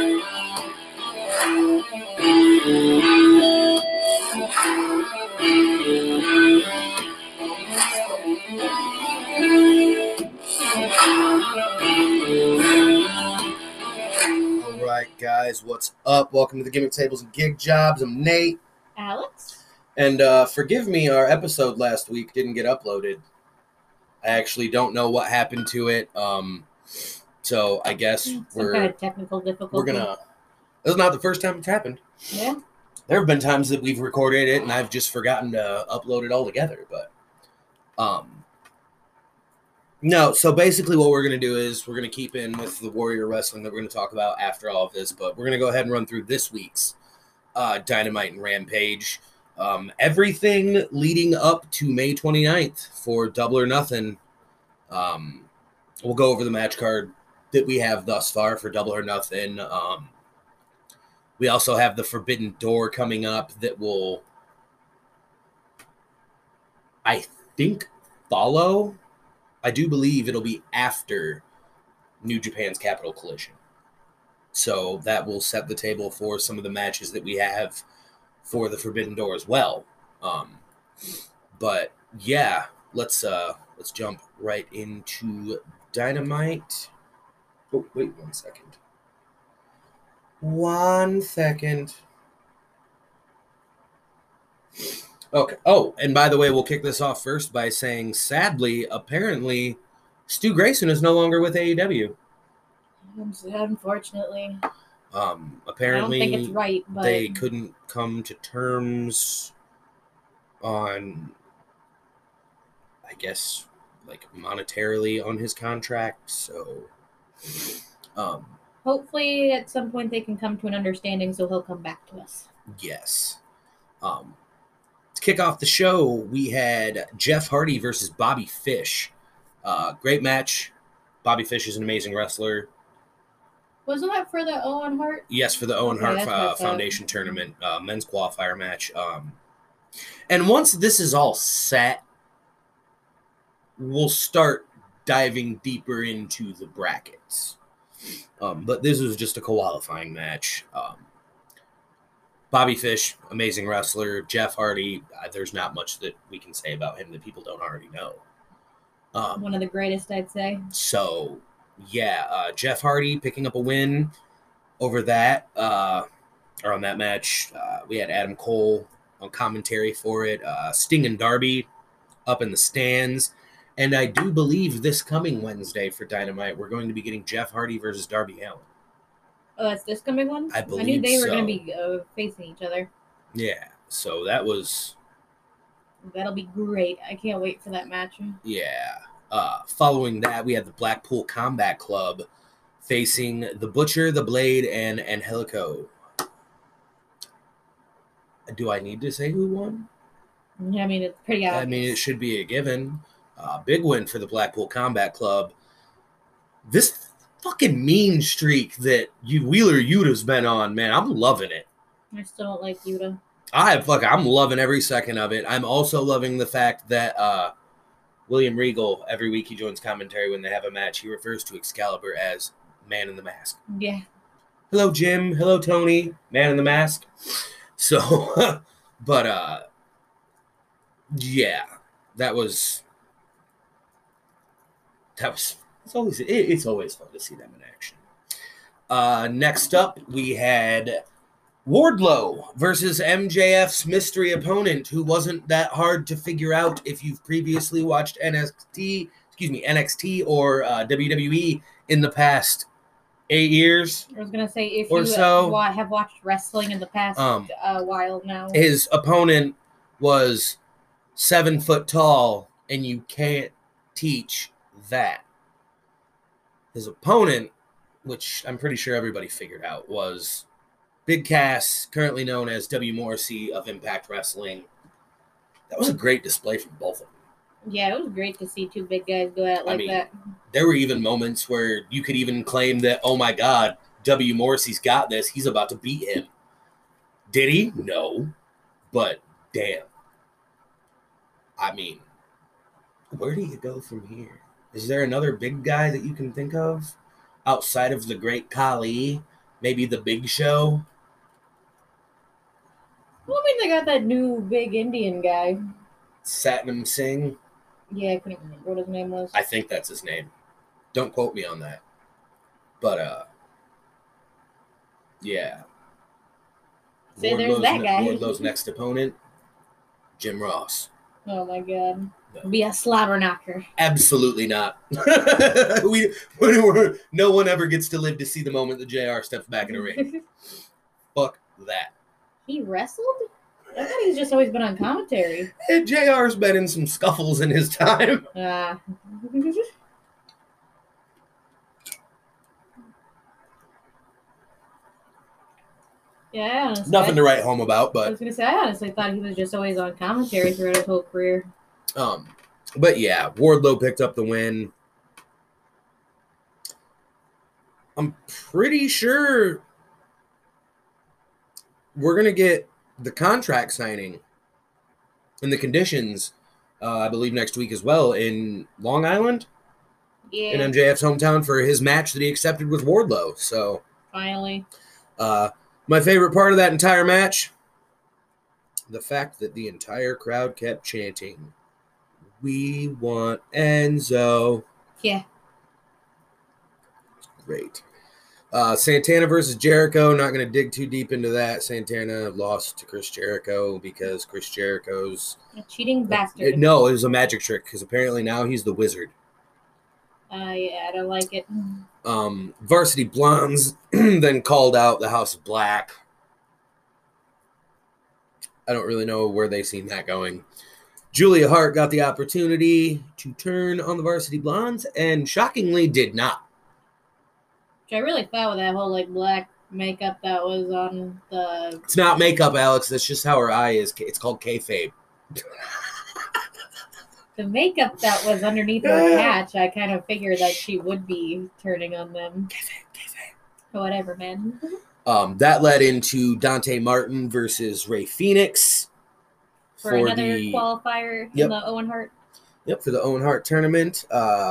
Alright guys, what's up? Welcome to the Gimmick Tables and Gig Jobs. I'm Nate. Alex? And forgive me, our episode last week didn't get uploaded. I actually don't know what happened to it. So I guess Some kind of technical difficulty. This is not the first time it's happened. Yeah. There have been times that we've recorded it and I've just forgotten to upload it all together, but no, so basically what we're going to do is we're going to keep in with the Warrior Wrestling that we're going to talk about after all of this, but we're going to go ahead and run through this week's Dynamite and Rampage. Everything leading up to May 29th for Double or Nothing. We'll go over the match card that we have thus far for Double or Nothing. We also have the Forbidden Door coming up that will, I think, follow. I do believe it'll be after New Japan's Capital Collision. So that will set the table for some of the matches that we have for the Forbidden Door as well. But yeah, let's jump right into Dynamite. Oh, wait 1 second. 1 second. Okay. Oh, and by the way, we'll kick this off first by saying, sadly, apparently, Stu Grayson is no longer with AEW. Unfortunately. Apparently, I don't think it's right, but they couldn't come to terms on, I guess, like monetarily on his contract. So, hopefully at some point they can come to an understanding so he'll come back to us. Yes. To kick off the show, we had Jeff Hardy versus Bobby Fish. Great match. Bobby Fish is an amazing wrestler. Wasn't that for the Owen Hart? Yes, for the Owen Hart Foundation tournament, men's qualifier match. And once this is all set, we'll start diving deeper into the brackets. But this was just a qualifying match. Bobby Fish, amazing wrestler. Jeff Hardy, there's not much that we can say about him that people don't already know. One of the greatest, I'd say. So, yeah, Jeff Hardy picking up a win over that, or on that match. We had Adam Cole on commentary for it. Sting and Darby up in the stands. And I do believe this coming Wednesday for Dynamite, we're going to be getting Jeff Hardy versus Darby Allin. Oh, that's this coming one? I believe I knew they were so. going to be facing each other. Yeah, so that'll be great. I can't wait for that match. Yeah. Following that, we had the Blackpool Combat Club facing the Butcher, the Blade, and Angelico. Do I need to say who won? Yeah, I mean, it's pretty obvious. I mean, it should be a given. Big win for the Blackpool Combat Club. This fucking mean streak that Wheeler Yuta's been on, man, I'm loving it. I still don't like Yuta. I'm loving every second of it. I'm also loving the fact that William Regal, every week he joins commentary when they have a match, he refers to Excalibur as Man in the Mask. Yeah. Hello, Jim. Hello, Tony. Man in the Mask. So, but, yeah, it's always fun to see them in action. Next up, we had Wardlow versus MJF's mystery opponent, who wasn't that hard to figure out if you've previously watched NXT or WWE in the past 8 years. I was going to say, if you have watched wrestling in the past while now. His opponent was 7 foot tall, and you can't teach that. His opponent, which I'm pretty sure everybody figured out, was Big Cass, currently known as W. Morrissey of Impact Wrestling. That was a great display from both of them. Yeah, it was great to see two big guys go at that. There were even moments where you could even claim that, oh my God, W. Morrissey's got this. He's about to beat him. Did he? No. But damn. I mean, where do you go from here? Is there another big guy that you can think of outside of the Great Khali Maybe the Big Show. Well, I mean, they got that new big Indian guy. Satnam Singh. Yeah, I couldn't remember what his name was. I think that's his name. Don't quote me on that. But, yeah. Say there's that guy. Wardlow's next opponent, Jim Ross. Oh my god. No. Be a slobber knocker. Absolutely not. No one ever gets to live to see the moment that JR steps back in a ring. Fuck that. He wrestled? I thought he's just always been on commentary. And JR's been in some scuffles in his time. Yeah, honestly. Nothing to write home about, I but was gonna say, I honestly thought he was just always on commentary throughout his whole career. but yeah, Wardlow picked up the win. I'm pretty sure we're gonna get the contract signing and the conditions, I believe, next week as well in Long Island, Yeah, in MJF's hometown, for his match that he accepted with Wardlow. So, finally. my favorite part of that entire match, the fact that the entire crowd kept chanting, "We want Enzo." Yeah. Great. Santana versus Jericho. Not going to dig too deep into that. Santana lost to Chris Jericho because Chris Jericho's A cheating bastard. No, it was a magic trick because apparently now he's the wizard. Yeah, I don't like it. Varsity Blondes then called out the House of Black. I don't really know where they seen that going. Julia Hart got the opportunity to turn on the Varsity Blondes and shockingly did not. Which I really thought with that whole like black makeup that was on the. It's not makeup, Alex. That's just how her eye is. It's called kayfabe. The makeup that was underneath her patch, I kind of figured that she would be turning on them. Kayfabe. Whatever, man. That led into Dante Martin versus Ray Phoenix For another qualifier in the Owen Hart. Yep, for the Owen Hart tournament.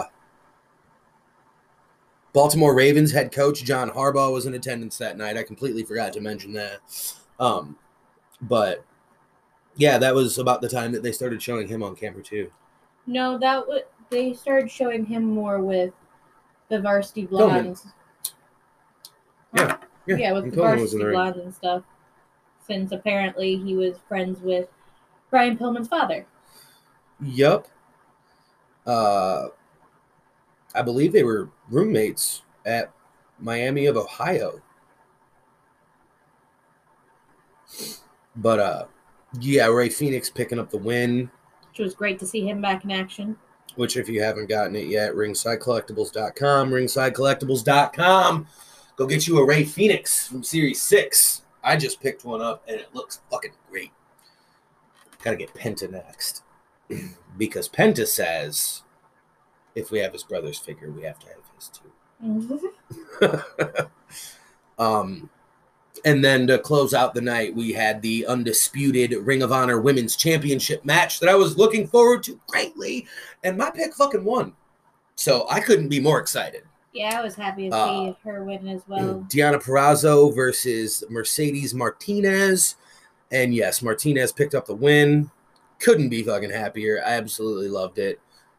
Baltimore Ravens head coach John Harbaugh was in attendance that night. I completely forgot to mention that. But yeah, that was about the time that they started showing him on camera too. No, they started showing him more with the Varsity Blondes. Yeah, with the Varsity Blondes and stuff. Since apparently he was friends with Brian Pillman's father. Yep. I believe they were roommates at Miami of Ohio. But yeah, Ray Phoenix picking up the win. Which was great to see him back in action. Which, if you haven't gotten it yet, ringsidecollectibles.com. Ringsidecollectibles.com. Go get you a Ray Phoenix from Series 6. I just picked one up, and it looks fucking great. Gotta get Penta next. Because Penta says, if we have his brother's figure, we have to have his too. And then to close out the night, we had the undisputed Ring of Honor Women's Championship match that I was looking forward to greatly, and my pick fucking won. So I couldn't be more excited. Yeah, I was happy to see her win as well. Deonna Purrazzo versus Mercedes Martinez. And yes, Martinez picked up the win. Couldn't be fucking happier. I absolutely loved it.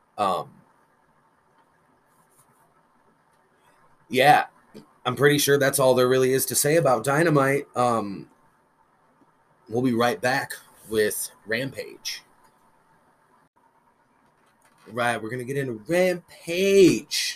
Yeah, I'm pretty sure that's all there really is to say about Dynamite. We'll be right back with Rampage. Right, we're going to get into Rampage.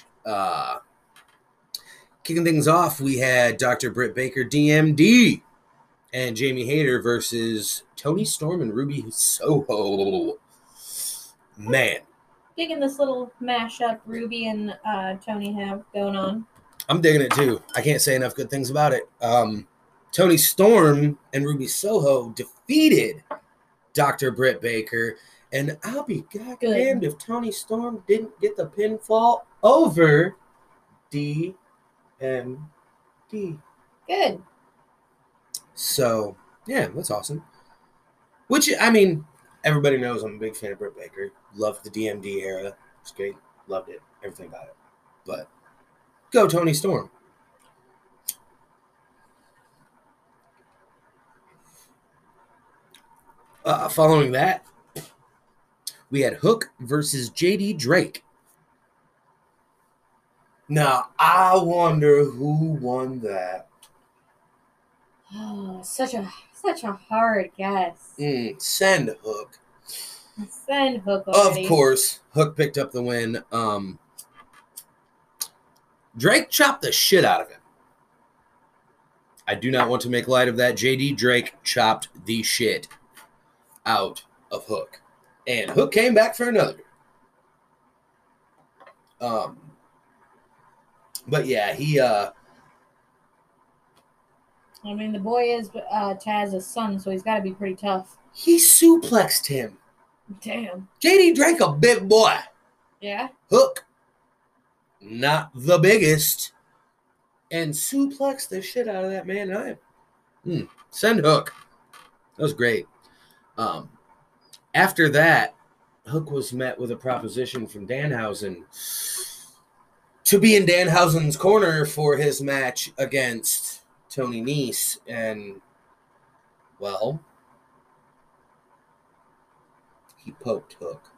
Kicking things off, we had Dr. Britt Baker, DMD, and Jamie Hayter versus Toni Storm and Ruby Soho. Man. Digging this little mashup Ruby and Toni have going on. I'm digging it too. I can't say enough good things about it. Toni Storm and Ruby Soho defeated Dr. Britt Baker, and I'll be goddamned if Toni Storm didn't get the pinfall over DMD. Good. So, yeah, that's awesome. Which, I mean, everybody knows I'm a big fan of Britt Baker. Loved the DMD era. It's great. Loved it. Everything about it. But go Toni Storm. Following that, we had Hook versus JD Drake. Now, I wonder who won that. Oh, such a hard guess. Send Hook. Send Hook already. Of course, Hook picked up the win. Drake chopped the shit out of him. I do not want to make light of that. JD Drake chopped the shit out of Hook. And Hook came back for another. But yeah, he I mean, the boy is Taz's son, so he's got to be pretty tough. He suplexed him. Damn. JD Drake, a big boy. Yeah. Hook, not the biggest. And suplexed the shit out of that man. Send Hook. That was great. After that, Hook was met with a proposition from Danhausen to be in Danhausen's corner for his match against Tony Nese. And, well, he poked Hook.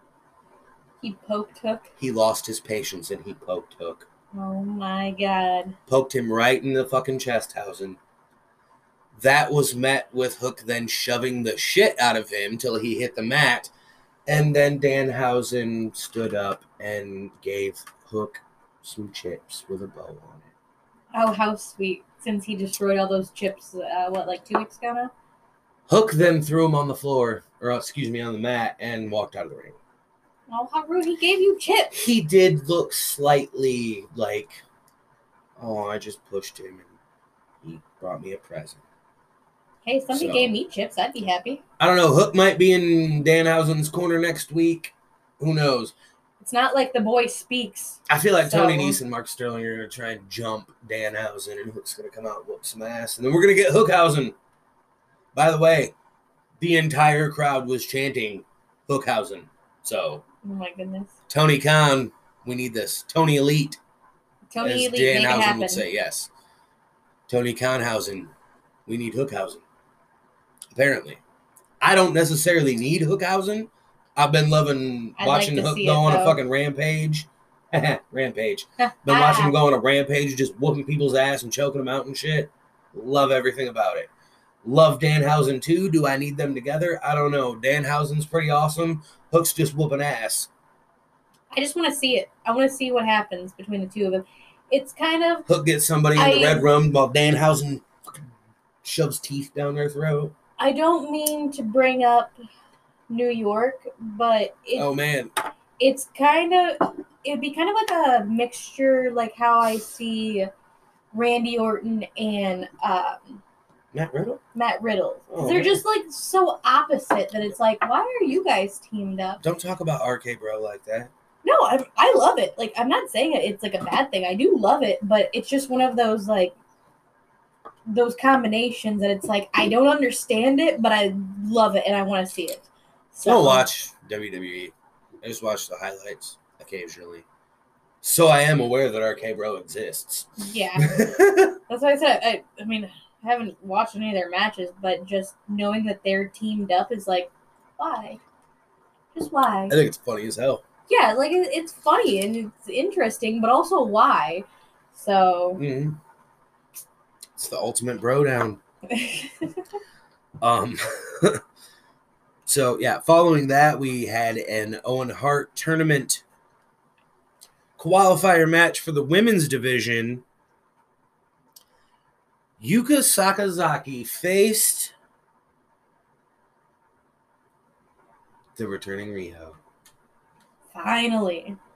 He poked Hook? He lost his patience and he poked Hook. Oh, my God. Poked him right in the fucking chesthausen. That was met with Hook then shoving the shit out of him till he hit the mat. And then Danhausen stood up and gave Hook some chips with a bow on it. Oh, how sweet. Since he destroyed all those chips, 2 weeks ago now? Hook then threw him on the floor, on the mat, and walked out of the ring. Oh, how rude. He gave you chips. He did look slightly like, oh, I just pushed him and he brought me a present. Hey, somebody gave me chips. I'd be happy. I don't know. Hook might be in Danhausen's corner next week. Who knows? It's not like the boy speaks. I feel like Tony Nese and Mark Sterling are going to try and jump Danhausen, and Hook's going to come out and whoop some ass. And then we're going to get Hookhausen. By the way, the entire crowd was chanting Hookhausen. So, oh my goodness. Tony Khan, we need this. Tony Elite. Tony Elite, Danhausen would say, yes. Tony Khanhausen, we need Hookhausen. Apparently. I don't necessarily need Hookhausen. I've been loving watching Hook go on a fucking rampage. Rampage. Been watching him go on a rampage, just whooping people's ass and choking them out and shit. Love everything about it. Love Danhausen too. Do I need them together? I don't know. Danhausen's pretty awesome. Hook's just whooping ass. I just want to see it. I want to see what happens between the two of them. It's kind of... Hook gets somebody in the red room while Danhausen shoves teeth down their throat. I don't mean to bring up New York, but it's kind of... It'd be kind of like a mixture, like how I see Randy Orton and... Matt Riddle? Matt Riddle. Oh, they're just like so opposite that it's like, why are you guys teamed up? Don't talk about RK Bro like that. No, I love it. Like, I'm not saying it's like a bad thing. I do love it, but it's just one of those like those combinations that it's like I don't understand it, but I love it and I want to see it. So, I don't watch WWE. I just watch the highlights occasionally. So I am aware that RK Bro exists. Yeah. That's why I said I mean, I haven't watched any of their matches, but just knowing that they're teamed up is like, why? Just why? I think it's funny as hell. Yeah, like it's funny and it's interesting, but also why? So it's the ultimate bro down. So yeah, following that we had an Owen Hart tournament qualifier match for the women's division. Yuka Sakazaki faced the returning Riho. Finally.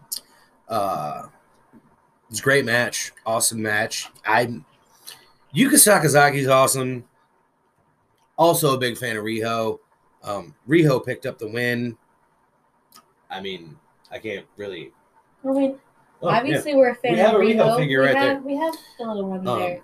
It's a great match. Awesome match. Yuka Sakazaki's awesome. Also a big fan of Riho. Riho picked up the win. I mean, I can't really... obviously we're a fan of Riho. We have a Riho figure right there. We have the little one there.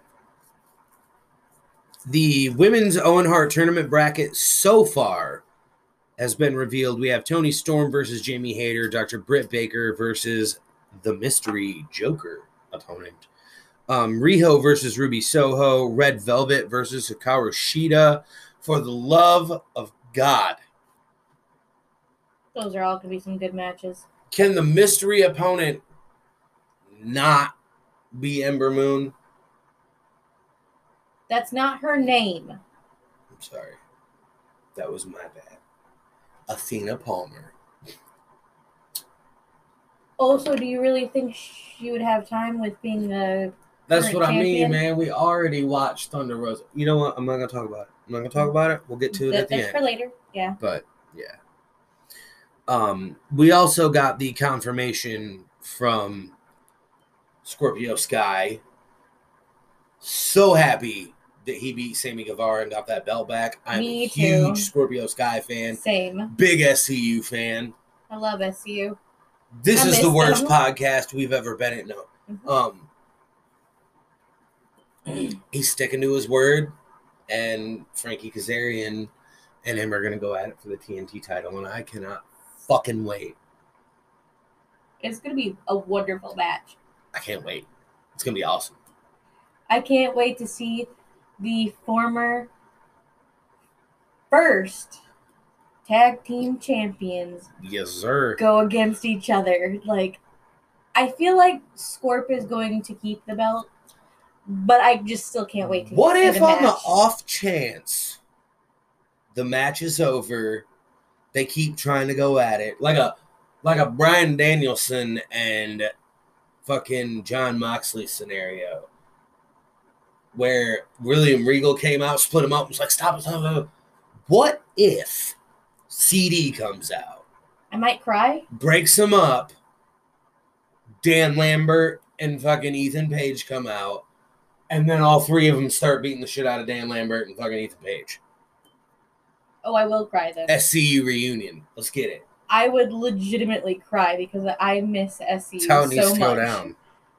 The women's Owen Hart tournament bracket so far has been revealed. We have Toni Storm versus Jamie Hayter, Dr. Britt Baker versus the mystery Joker opponent. Riho versus Ruby Soho, Red Velvet versus Hikaru Shida. For the love of God. Those are all going to be some good matches. Can the mystery opponent not be Ember Moon? That's not her name. I'm sorry. That was my bad. Athena Palmer. Also, do you really think she would have time with being the That's what champion? I mean, man. We already watched Thunder Rosa. You know what? I'm not going to talk about it. I'm not going to talk about it. We'll get to it at the end. That's for later. Yeah. But, yeah. We also got the confirmation from Scorpio Sky. So happy that he beat Sammy Guevara and got that belt back. I'm a huge Scorpio Sky fan. Same. Big SCU fan. I love SCU. This is the worst podcast we've ever been in. No. He's sticking to his word, and Frankie Kazarian and him are going to go at it for the TNT title, and I cannot fucking wait. It's going to be a wonderful match. I can't wait. It's going to be awesome. I can't wait to see the former first tag team champions. Yes, sir. Go against each other. Like, I feel like Scorp is going to keep the belt, but I just still can't wait to see What if the match. On the off chance the match is over, they keep trying to go at it like a Bryan Danielson and fucking Jon Moxley scenario, where William Regal came out, split him up, and was like, stop it. What if CD comes out? I might cry. Breaks him up. Dan Lambert and fucking Ethan Page come out, and then all three of them start beating the shit out of Dan Lambert and fucking Ethan Page. Oh, I will cry then. SCU reunion. Let's get it. I would legitimately cry because I miss SCU so much. That's how it needs to go down.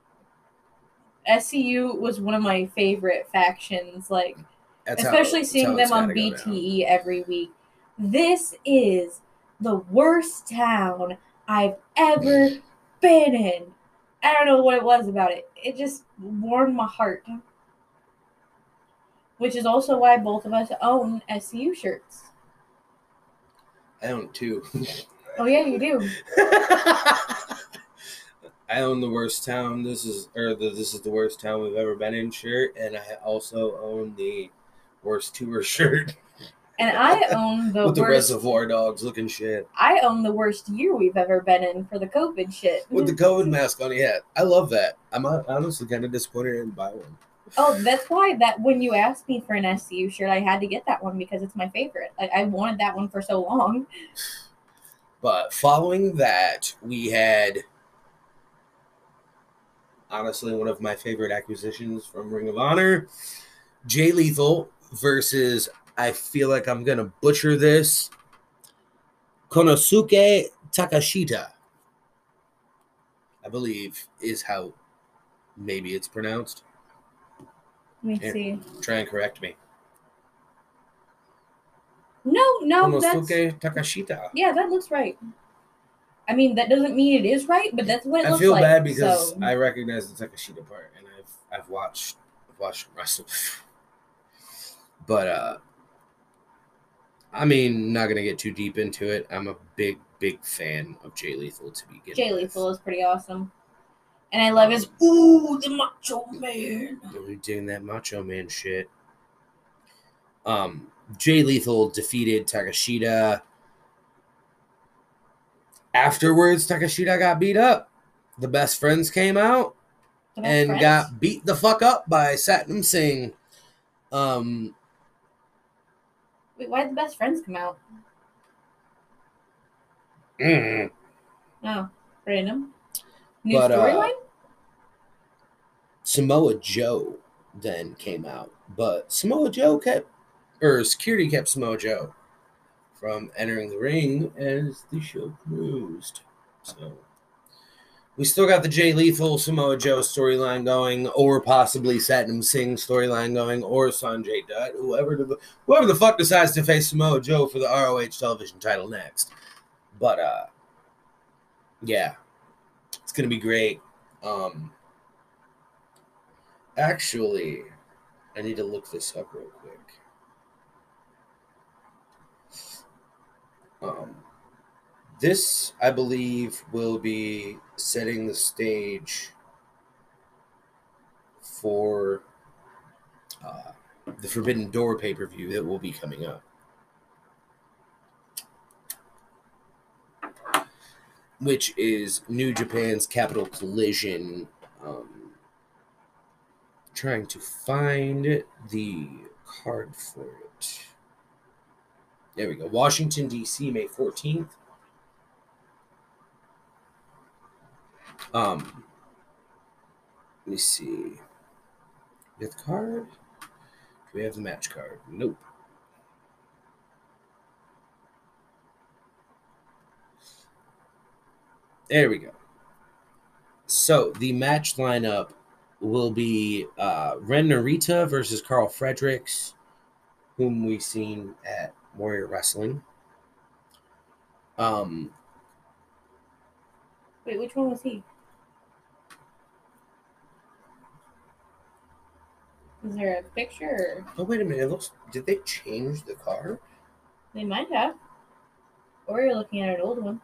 SCU was one of my favorite factions, like, especially seeing them on BTE every week. This is the worst town I've ever been in. I don't know what it was about it. It just warmed my heart. Which is also why both of us own SCU shirts. I own two. Oh yeah, you do. I own the worst town. This is the worst town we've ever been in shirt, and I also own the worst tour shirt. And I own the with the Reservoir Dogs looking shit. I own the worst year we've ever been in for the COVID shit. With the COVID mask on, yeah. I love that. I'm honestly kind of disappointed I didn't buy one. Oh, that's why that when you asked me for an SCU shirt, I had to get that one because it's my favorite. Like, I wanted that one for so long. But following that, we had, honestly, one of my favorite acquisitions from Ring of Honor, Jay Lethal versus, I feel like I'm going to butcher this, Konosuke Takashita, I believe is how maybe it's pronounced. Let me see. Try and correct me. No, Konosuke Takashita. Yeah, that looks right. I mean, that doesn't mean it is right, but that's what it looks like. I feel bad because I recognize the Takashita part, and I've watched wrestling. But I mean, not gonna get too deep into it. I'm a big fan of Jay Lethal to begin with. Jay Lethal is pretty awesome. And I love his, the Macho Man. We're doing that Macho Man shit. Jay Lethal defeated Takashita. Afterwards, Takashita got beat up. The Best Friends came out and got beat the fuck up by Satnam Singh. Wait, why did the Best Friends come out? Oh, random. New storyline? Samoa Joe then came out, but security kept Samoa Joe from entering the ring as the show closed. So we still got the Jay Lethal Samoa Joe storyline going, or possibly Satnam Singh storyline going, or Sanjay Dutt, whoever the fuck decides to face Samoa Joe for the ROH television title next. But yeah, it's gonna be great. Actually, I need to look this up real quick. This, I believe, will be setting the stage for the Forbidden Door pay-per-view that will be coming up, which is New Japan's Capital Collision. Trying to find the card for it. There we go. Washington, D.C., May 14th. Let me see. We have the card? Do we have the match card? Nope. There we go. So the match lineup will be Ren Narita versus Carl Fredericks, whom we've seen at Warrior Wrestling. Wait, which one was he? Is there a picture? Oh, wait a minute. It looks. Did they change the card? They might have. Or you're looking at an old one.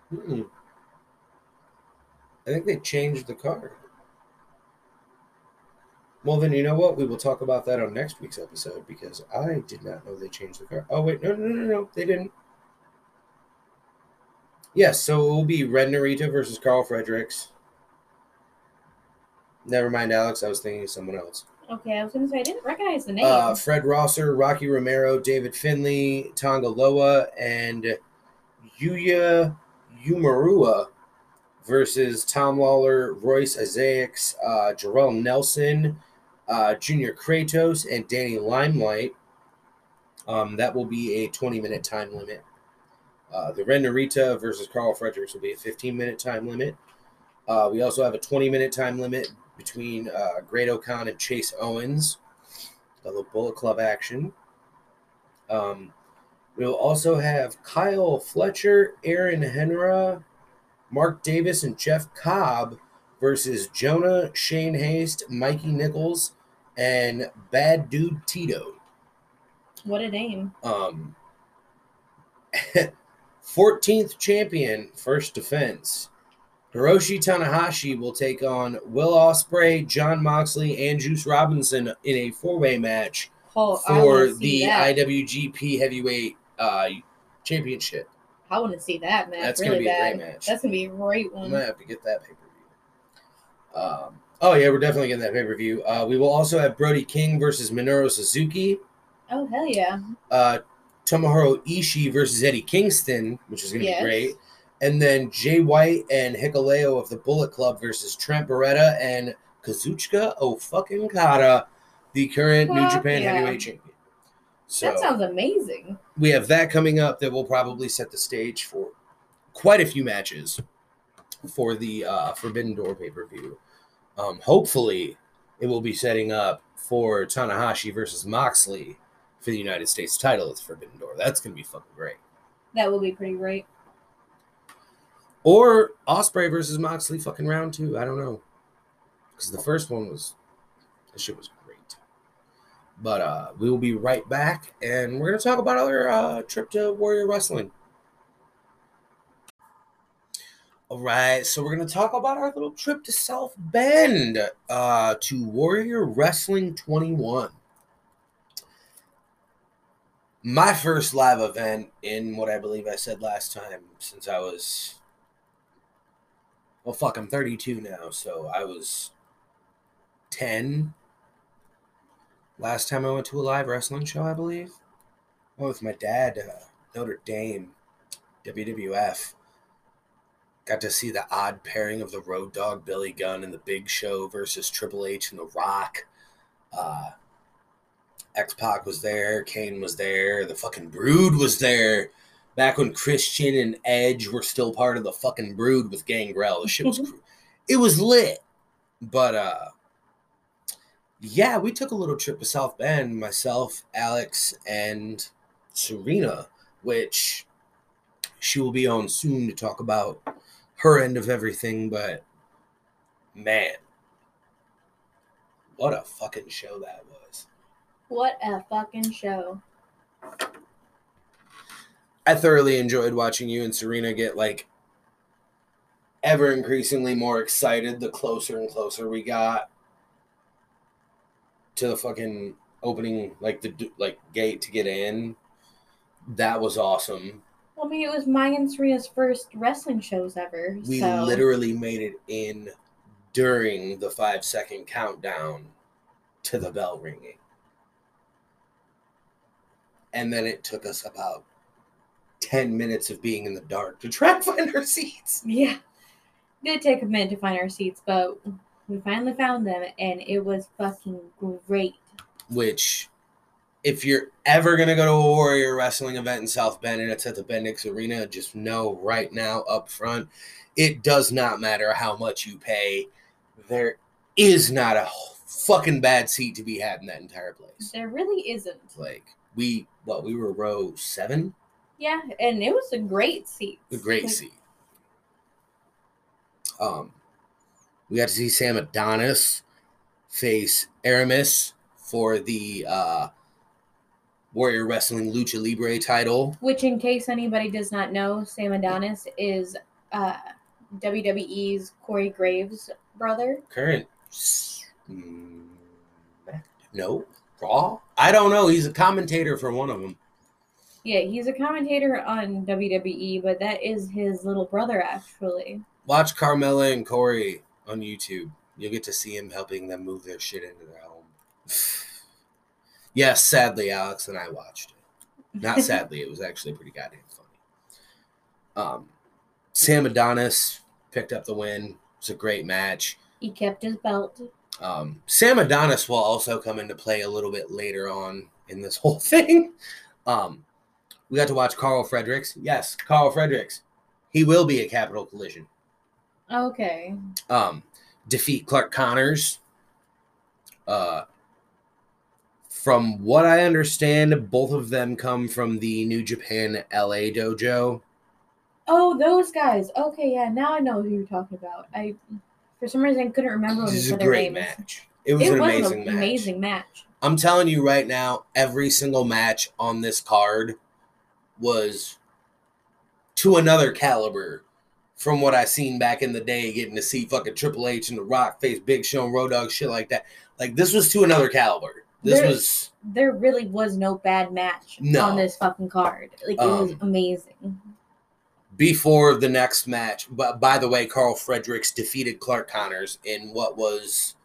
I think they changed the card. Well, then you know what? We will talk about that on next week's episode because I did not know they changed the card. Oh, wait. No. They didn't. Yes, so it will be Ren Narita versus Carl Fredericks. Never mind, Alex. I was thinking of someone else. Okay, I was going to say I didn't recognize the name. Fred Rosser, Rocky Romero, David Finlay, Tonga Loa, and Yuya Uemura versus Tom Lawler, Royce Isaacs, Jarrell Nelson, Junior Kratos, and Danny Limelight. That will be a 20-minute time limit. The Ren Narita versus Carl Fredericks will be a 15-minute time limit. We also have a 20-minute time limit between Great O'Con and Chase Owens. The Bullet Club action. We'll also have Kyle Fletcher, Aaron Henry, Mark Davis, and Jeff Cobb versus Jonah, Shane Haste, Mikey Nichols, and Bad Dude Tito. What a name. 14th champion, first defense. Hiroshi Tanahashi will take on Will Ospreay, Jon Moxley, and Juice Robinson in a four-way match for the IWGP Heavyweight Championship. I want to see that match. That's really going to be bad. a great match. That's going to be a great one. I might have to get that pay-per-view. Oh, yeah, we're definitely getting that pay-per-view. We will also have Brody King versus Minoru Suzuki. Oh, hell yeah. Tomohiro Ishii versus Eddie Kingston, which is going to be great. And then Jay White and Hikuleo of the Bullet Club versus Trent Beretta and Kazuchika Okada, the current New Japan Heavyweight Champion. So that sounds amazing. We have that coming up that will probably set the stage for quite a few matches for the Forbidden Door pay-per-view. Hopefully, it will be setting up for Tanahashi versus Moxley for the United States title at the Forbidden Door. That's going to be fucking great. That will be pretty great. Or Ospreay versus Moxley fucking round 2. I don't know. Because the first one was... That shit was great. But we will be right back. And we're going to talk about our trip to Warrior Wrestling. All right. So we're going to talk about our little trip to South Bend. To Warrior Wrestling 21. My first live event in what I believe I said last time since I was... Well, fuck, I'm 32 now, so I was 10 last time I went to a live wrestling show, I believe. I went with my dad, Notre Dame, WWF. Got to see the odd pairing of the Road Dogg, Billy Gunn, and the Big Show versus Triple H and The Rock. X-Pac was there, Kane was there, the fucking Brood was there. Back when Christian and Edge were still part of the fucking Brood with Gangrel. The shit was it was lit. But yeah, we took a little trip to South Bend, myself, Alex, and Serena, which she will be on soon to talk about her end of everything, but man, what a fucking show that was. What a fucking show. I thoroughly enjoyed watching you and Serena get like ever increasingly more excited the closer and closer we got to the fucking opening, like the gate to get in. That was awesome. I mean, it was mine and Serena's first wrestling shows ever. We literally made it in during the 5-second countdown to the bell ringing. And then it took us about 10 minutes of being in the dark to try and find our seats. Yeah. It did take a minute to find our seats, but we finally found them, and it was fucking great. Which, if you're ever going to go to a Warrior Wrestling event in South Bend and it's at the Bendix Arena, just know right now up front, it does not matter how much you pay. There is not a fucking bad seat to be had in that entire place. There really isn't. Like, we were row 7? Yeah, and it was a great seat. A great seat. We got to see Sam Adonis face Aramis for the Warrior Wrestling Lucha Libre title. Which, in case anybody does not know, Sam Adonis is WWE's Corey Graves' brother. Current. No. Raw? I don't know. He's a commentator for one of them. Yeah, he's a commentator on WWE, but that is his little brother, actually. Watch Carmella and Corey on YouTube. You'll get to see him helping them move their shit into their home. Yes, sadly, Alex and I watched it. Not sadly, it was actually pretty goddamn funny. Sam Adonis picked up the win. It was a great match. He kept his belt. Sam Adonis will also come into play a little bit later on in this whole thing. We got to watch Carl Fredericks. Yes, Carl Fredericks. He will be at Capital Collision. Okay. Defeat Clark Connors. From what I understand, both of them come from the New Japan LA dojo. Oh, those guys. Okay, yeah. Now I know who you're talking about. For some reason, I couldn't remember when you said their names. This is a great match. It was an amazing match. I'm telling you right now, every single match on this card was to another caliber from what I seen back in the day, getting to see fucking Triple H and The Rock face Big Show and Road Dogg, shit like that. Like, this was to another caliber. There really was no bad match on this fucking card. Like, it was amazing. Before the next match, but by the way, Carl Fredericks defeated Clark Connors in what was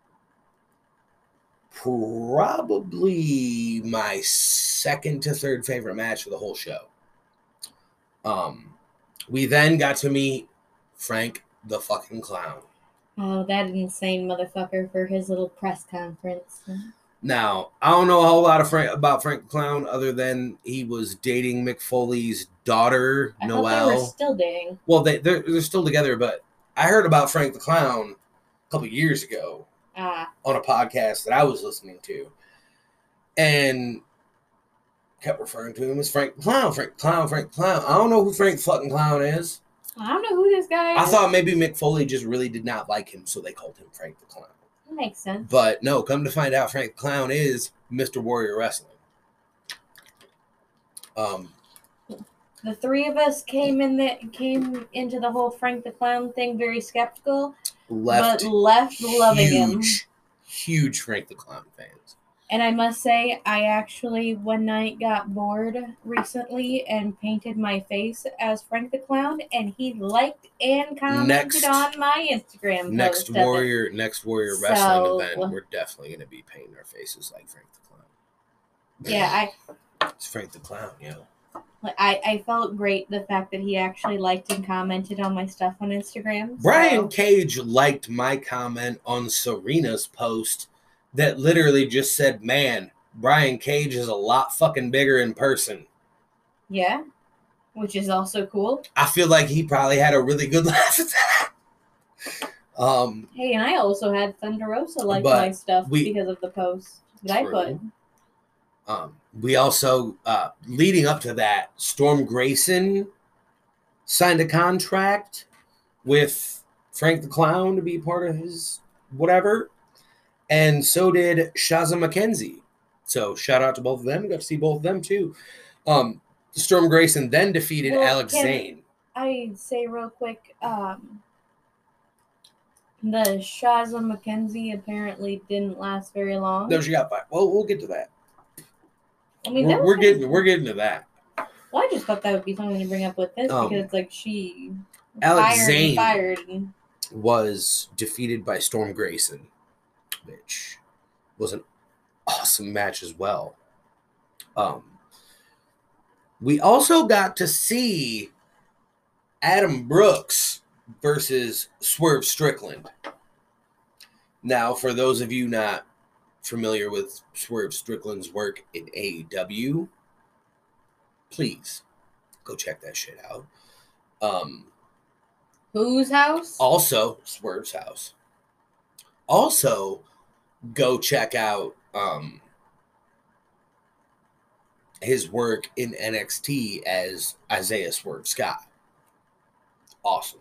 probably my second to third favorite match of the whole show. We then got to meet Frank the fucking Clown. Oh, that insane motherfucker for his little press conference. Now, I don't know a whole lot about Frank the Clown other than he was dating Mick Foley's daughter, Noelle. I thought they were still dating. Well, they're still together, but I heard about Frank the Clown a couple years ago on a podcast that I was listening to, and kept referring to him as Frank the Clown, Frank the Clown, Frank the Clown. I don't know who Frank the fucking Clown is. I don't know who this guy is. I thought maybe Mick Foley just really did not like him, so they called him Frank the Clown. That makes sense. But no, come to find out, Frank the Clown is Mr. Warrior Wrestling. The three of us came into the whole Frank the Clown thing very skeptical, but left loving him. Huge Frank the Clown fans. And I must say, I actually one night got bored recently and painted my face as Frank the Clown, and he liked and commented on my Instagram next post. Warrior Wrestling event, we're definitely going to be painting our faces like Frank the Clown. Yeah, it's Frank the Clown, yo. I felt great the fact that he actually liked and commented on my stuff on Instagram. Brian Cage liked my comment on Serena's post that literally just said, man, Brian Cage is a lot fucking bigger in person. Yeah, which is also cool. I feel like he probably had a really good laugh at that. Hey, and I also had Thunder Rosa like my stuff because of the post that I put. We also, leading up to that, Storm Grayson signed a contract with Frank the Clown to be part of his whatever. And so did Shazza McKenzie. So shout out to both of them. Got to see both of them too. Storm Grayson then defeated Alex Zane. I say real quick, the Shazza McKenzie apparently didn't last very long. No, she got fired. Well, we'll get to that. I mean, we're getting to that. Well, I just thought that would be something to bring up with this because, like, she Alex Zane was defeated by Storm Grayson, which was an awesome match as well. We also got to see Adam Brooks versus Swerve Strickland. Now, for those of you not familiar with Swerve Strickland's work in AEW, please go check that shit out. Whose house? Also, Swerve's house. Also, go check out his work in NXT as Isaiah Swerve Scott. Awesome.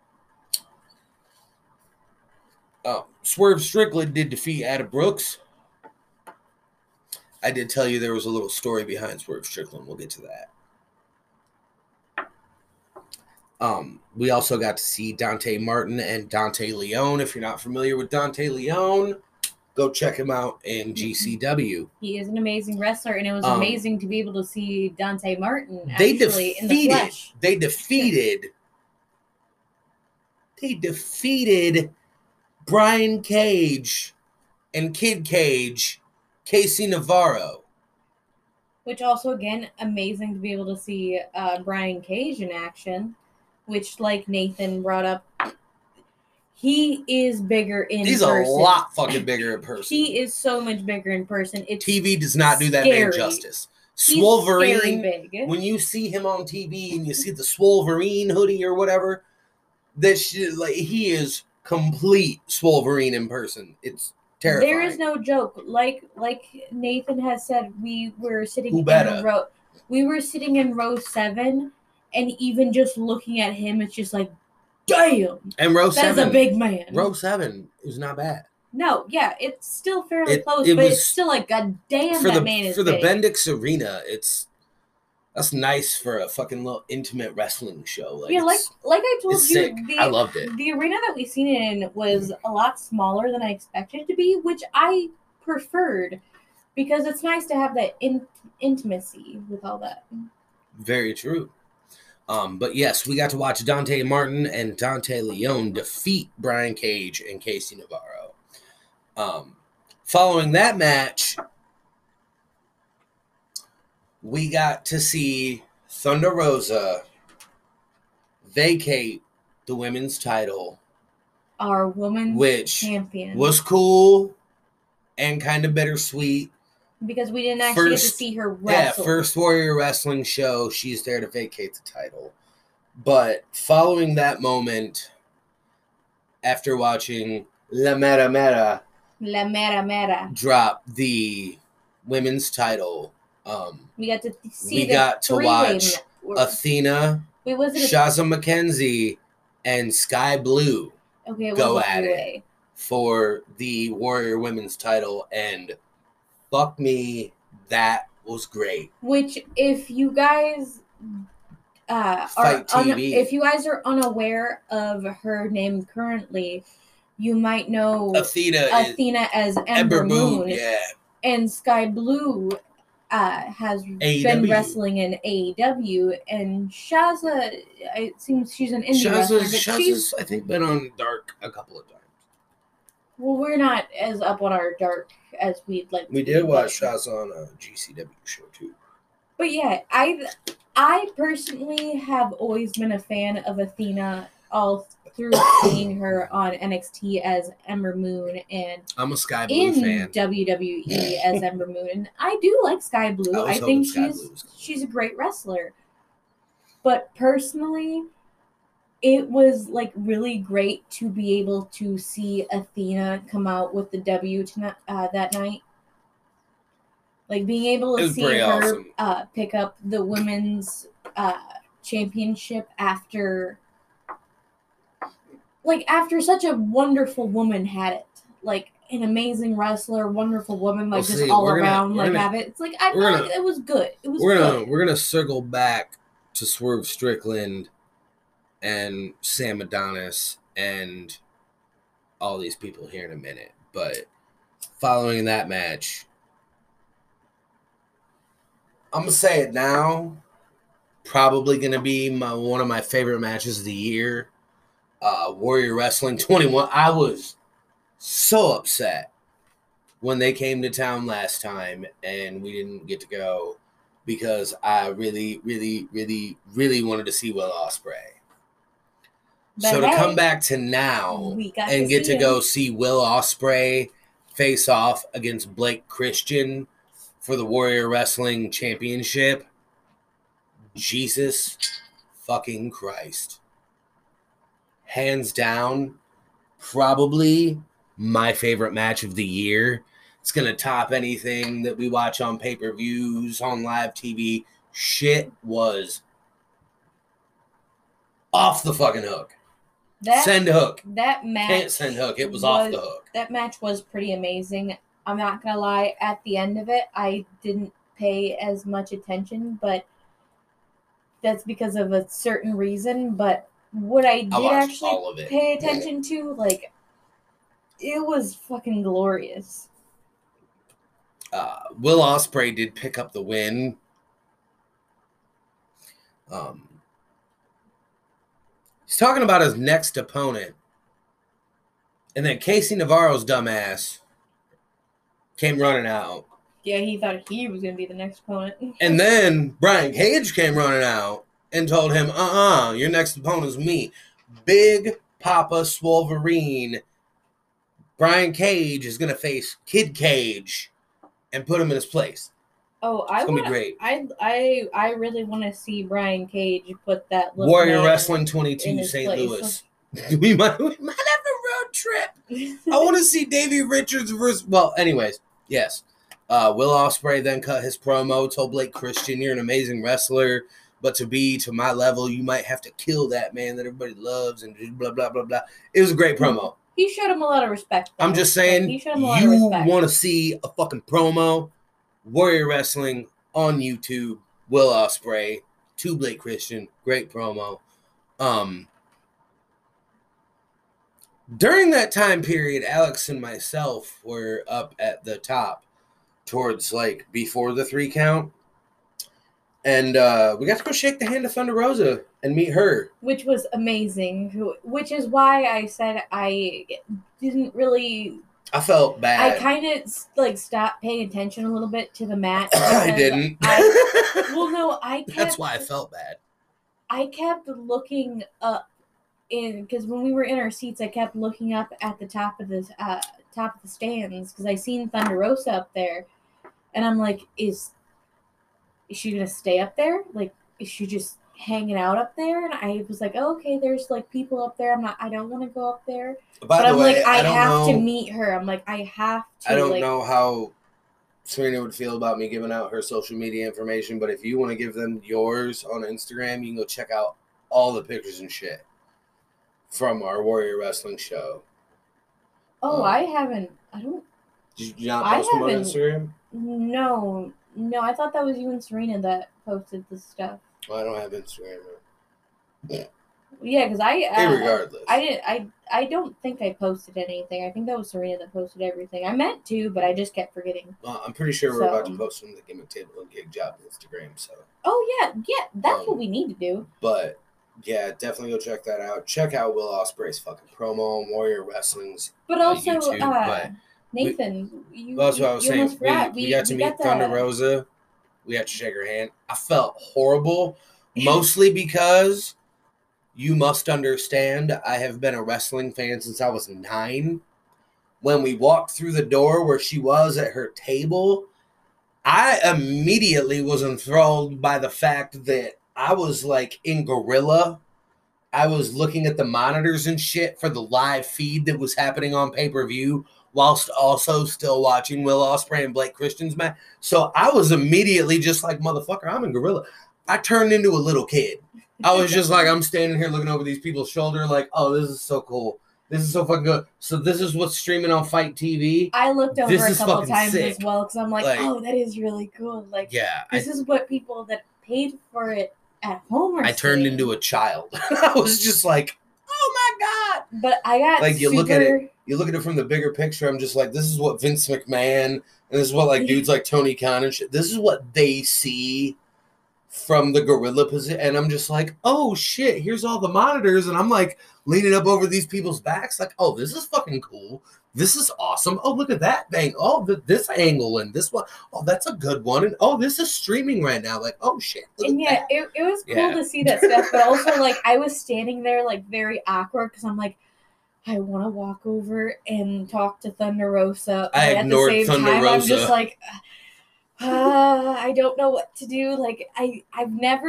Swerve Strickland did defeat Adam Brooks. I did tell you there was a little story behind Swerve Strickland. We'll get to that. We also got to see Dante Martin and Dante Leone. If you're not familiar with Dante Leone, go check him out in GCW. He is an amazing wrestler, and it was amazing to be able to see Dante Martin in the flesh. They defeated Brian Cage and Kid Cage, Casey Navarro. Which also, again, amazing to be able to see Brian Cage in action, which, like Nathan brought up, he is bigger in person. He's a lot fucking bigger in person. He is so much bigger in person. TV does not do that man justice. Swolverine, when you see him on TV and you see the Swolverine hoodie or whatever, that shit, like, he is complete Swolverine in person. It's terrifying. There is no joke. Like Nathan has said, we were sitting in row 7, and even just looking at him, it's just like, damn. And row 7, that's a big man. Row 7 is not bad. No, yeah, it's still fairly close, but it's still like, god damn, that man is for big. The Bendix Arena. That's nice for a fucking little intimate wrestling show. Like I told you, sick. I loved it. The arena that we seen it in was a lot smaller than I expected it to be, which I preferred because it's nice to have that intimacy with all that. Very true. But yes, we got to watch Dante Martin and Dante Leone defeat Brian Cage and Casey Navarro. Following that match, we got to see Thunder Rosa vacate the women's title. Our women's champion. Which was cool and kind of bittersweet. Because we didn't actually get to see her wrestle. Yeah, first Warrior Wrestling show, she's there to vacate the title. But following that moment, after watching La Mera Mera drop the women's title, we got to watch Athena, Shazza McKenzie, and Sky Blue go at it for the Warrior Women's title, and fuck me, that was great. Which, if you guys if you guys are unaware of her name currently, you might know Athena as Ember Moon. Yeah. And Sky Blue has been wrestling in AEW, and Shazza, it seems she's an indie wrestler. Shazza's, I think, been on Dark a couple of times. Well, we're not as up on our Dark as we'd like. We did watch Shazza on a GCW show too. But yeah, I personally have always been a fan of Athena all through seeing her on NXT as Ember Moon and I'm a Sky Blue fan. In WWE as Ember Moon. And I do like Sky Blue. I think she's a great wrestler. But personally, it was like really great to be able to see Athena come out with the W that night. Like being able to see her pick up the women's championship after such a wonderful woman had it. Like an amazing wrestler, wonderful woman, like just all around, like have it. It's like I felt like it was good. It was good. We're gonna circle back to Swerve Strickland and Sam Adonis and all these people here in a minute, but following that match, I'm gonna say it now. Probably gonna be one of my favorite matches of the year. Warrior Wrestling 21. I was so upset when they came to town last time and we didn't get to go because I really, really, really, really wanted to see Will Ospreay. So to come back to now and get to go see Will Ospreay face off against Blake Christian for the Warrior Wrestling Championship, Jesus fucking Christ. Hands down, probably my favorite match of the year. It's going to top anything that we watch on pay-per-views, on live TV. Shit was off the fucking hook. Send hook. That match. Can't send hook. It was off the hook. That match was pretty amazing. I'm not going to lie. At the end of it, I didn't pay as much attention, but that's because of a certain reason. But what I did actually pay attention to, like, it was fucking glorious. Will Ospreay did pick up the win. He's talking about his next opponent. And then Casey Navarro's dumbass came running out. Yeah, he thought he was going to be the next opponent. And then Brian Cage came running out and told him, your next opponent's me. Big Papa Swolverine. Brian Cage is going to face Kid Cage and put him in his place. Oh, it's going to be great. I really want to see Brian Cage put that little Warrior Wrestling 22 St. Louis. we might have a road trip. I want to see Davey Richards versus... Well, anyways, yes. Will Ospreay then cut his promo, told Blake Christian, you're an amazing wrestler, but to be to my level, you might have to kill that man that everybody loves and blah, blah, blah, blah. It was a great promo. He showed him a lot of respect. I'm just saying, you want to see a fucking promo, Warrior Wrestling on YouTube, Will Ospreay to Blake Christian, great promo. During that time period, Alex and myself were up at the top towards, like, before the 3 count. And we got to go shake the hand of Thunder Rosa and meet her. Which was amazing. Which is why I said I didn't really... I felt bad. I kind of, like, stopped paying attention a little bit to the match. I didn't. That's why I felt bad. I kept looking up because when we were in our seats, I kept looking up at the top of the stands because I seen Thunder Rosa up there. And I'm like, is she going to stay up there? Like, is she just hanging out up there? And I was like, oh, okay, there's, like, people up there. I don't want to go up there. But I'm like, I have to meet her. I'm like, I have to. I don't know how Serena would feel about me giving out her social media information, but if you want to give them yours on Instagram, you can go check out all the pictures and shit from our Warrior Wrestling show. Oh, I haven't. I don't. Did you not post them on Instagram? No, I thought that was you and Serena that posted the stuff. Well, I don't have Instagram. Yeah, because regardless. I don't think I posted anything. I think that was Serena that posted everything. I meant to, but I just kept forgetting. Well, I'm pretty sure we're about to post from the Gimmick Table and Gig Job Instagram. So. Oh yeah, that's what we need to do. But yeah, definitely go check that out. Check out Will Ospreay's fucking promo on Warrior Wrestling's. But also, YouTube, Nathan, that's what I was saying. We got to meet Thunder Rosa. We had to shake her hand. I felt horrible, mostly because you must understand I have been a wrestling fan since I was 9. When we walked through the door where she was at her table, I immediately was enthralled by the fact that I was like in Gorilla. I was looking at the monitors and shit for the live feed that was happening on pay-per-view, whilst also still watching Will Ospreay and Blake Christian's match. So I was immediately just like, motherfucker, I'm in Gorilla. I turned into a little kid. I was just like, I'm standing here looking over these people's shoulder like, oh, this is so cool. This is so fucking good. So this is what's streaming on Fight TV. I looked over a couple times sick. As well because I'm like, oh, that is really cool. Like, this is what people that paid for it at home are I turned into a child. I was just like, oh my God. But I got like you look at it from the bigger picture. I'm just like, this is what Vince McMahon and this is what like dudes like Tony Khan and shit. This is what they see from the gorilla position, and I'm just like, oh shit, here's all the monitors, and I'm like leaning up over these people's backs, like, oh, this is fucking cool. This is awesome. Oh, look at that thing. Oh, this angle and this one. Oh, that's a good one. And oh, this is streaming right now. Like, oh shit. And yeah, it was cool to see that stuff, but also like I was standing there like very awkward because I'm like, I want to walk over and talk to Thunder Rosa. But I ignored at the same Thunder time, Rosa. I'm just like, I don't know what to do. Like I've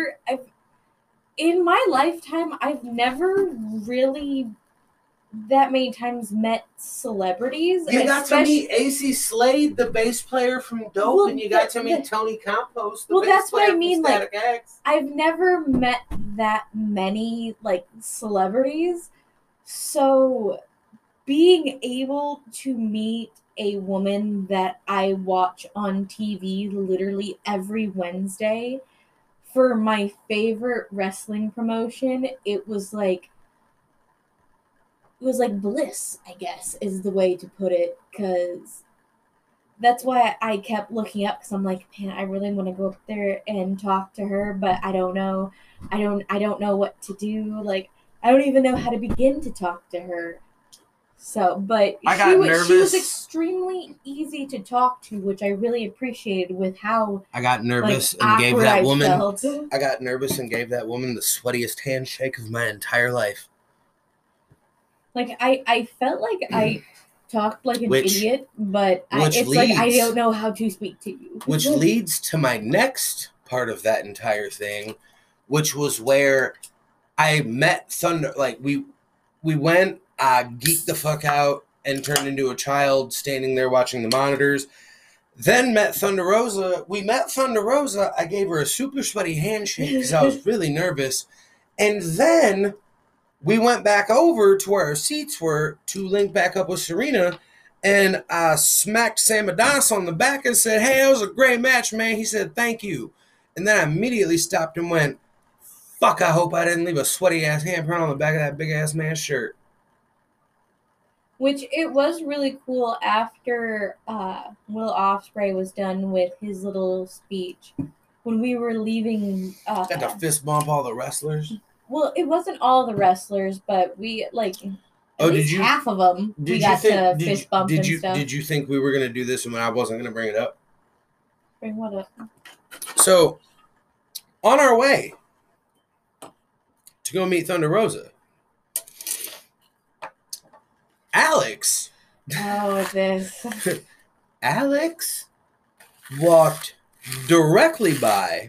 in my lifetime, I've never really that many times met celebrities. You got to meet AC Slade, the bass player from Dope, and you got to meet Tony Campos, the bass player from Static X. I've never met that many like celebrities, so being able to meet a woman that I watch on TV literally every Wednesday for my favorite wrestling promotion, it was like bliss, I guess, is the way to put it, because that's why I kept looking up, because I'm like, man, I really want to go up there and talk to her, but I don't know. I don't know what to do. Like, I don't even know how to begin to talk to her. So, but she was extremely easy to talk to, which I really appreciated with how I got nervous and gave that woman. I got nervous and gave that woman the sweatiest handshake of my entire life. Like I felt like I talked like an idiot, but it's like I don't know how to speak to you. Which leads to my next part of that entire thing, which was where I met Thunder. Like we went. I geeked the fuck out and turned into a child standing there watching the monitors. Then met Thunder Rosa. We met Thunder Rosa. I gave her a super sweaty handshake because I was really nervous. And then we went back over to where our seats were to link back up with Serena. And I smacked Sam Adonis on the back and said, hey, that was a great match, man. He said, thank you. And then I immediately stopped and went, fuck, I hope I didn't leave a sweaty-ass handprint on the back of that big-ass man's shirt. Which it was really cool after Will Ospreay was done with his little speech. When we were leaving... Got to fist bump all the wrestlers? Well, it wasn't all the wrestlers, but we, like... half of them, we got to fist bump and stuff. Did you think we were going to do this when I wasn't going to bring it up? Bring what up? So, on our way to go meet Thunder Rosa, Alex. Oh, this. Alex walked directly by.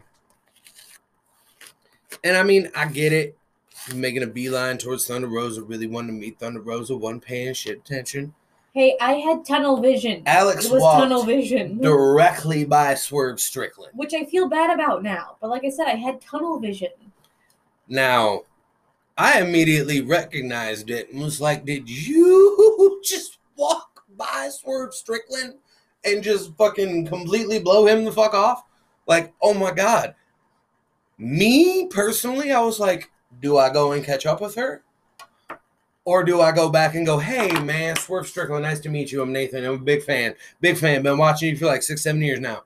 And I mean, I get it. Making a beeline towards Thunder Rosa, really wanted to meet Thunder Rosa, wasn't paying shit attention. Hey, I had tunnel vision. Alex walked tunnel vision directly by Swerve Strickland. Which I feel bad about now. But like I said, I had tunnel vision. Now, I immediately recognized it and was like, did you just walk by Swerve Strickland and just fucking completely blow him the fuck off? Like, oh my God. Me, personally, I was like, do I go and catch up with her? Or do I go back and go, hey, man, Swerve Strickland, nice to meet you. I'm Nathan. I'm a big fan. Big fan. Been watching you for like 6-7 years now.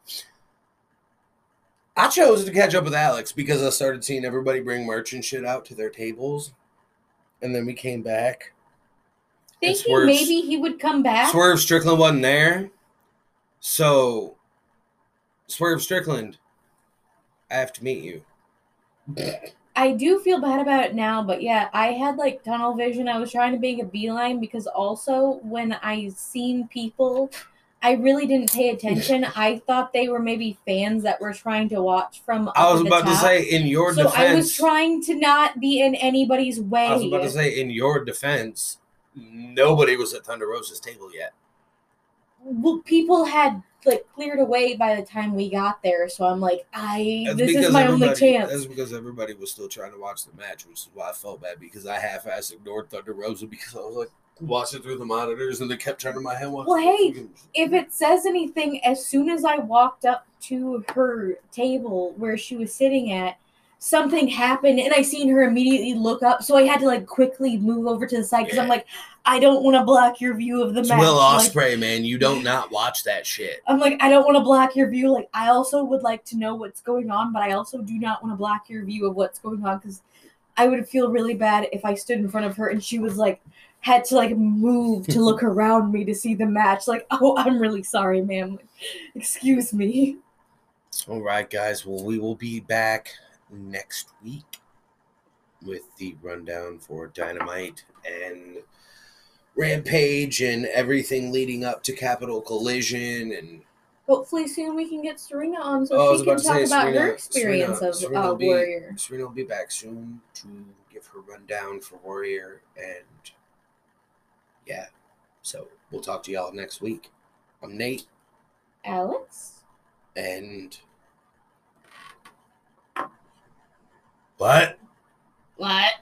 I chose to catch up with Alex because I started seeing everybody bring merch and shit out to their tables. And then we came back. Thinking maybe he would come back. Swerve Strickland wasn't there. So, Swerve Strickland, I have to meet you. I do feel bad about it now, but yeah, I had like tunnel vision. I was trying to make a beeline because also when I seen people... I really didn't pay attention. I thought they were maybe fans that were trying to watch from up I was about to say, in your defense... So I was trying to not be in anybody's way. I was about to say, in your defense, nobody was at Thunder Rosa's table yet. Well, people had like cleared away by the time we got there, so I'm like, this is my only chance. That's because everybody was still trying to watch the match, which is why I felt bad, because I half-assed ignored Thunder Rosa because I was like, watch it through the monitors, and they kept turning my head. Well, hey, if it says anything, as soon as I walked up to her table where she was sitting at, something happened, and I seen her immediately look up, so I had to like quickly move over to the side because I'm like, I don't want to block your view of the match. Will Ospreay, man, you don't not watch that shit. I'm like, I don't want to block your view. Like, I also would like to know what's going on, but I also do not want to block your view of what's going on because I would feel really bad if I stood in front of her and she was like, had to like move to look around me to see the match. Like, oh, I'm really sorry, ma'am. Excuse me. All right, guys. Well, we will be back next week with the rundown for Dynamite and Rampage and everything leading up to Capital Collision, and hopefully soon we can get Serena on so she can talk about her experience of Warrior. Serena will be back soon to give her rundown for Warrior, and yeah, so we'll talk to y'all next week. I'm Nate. Alex. And what? What?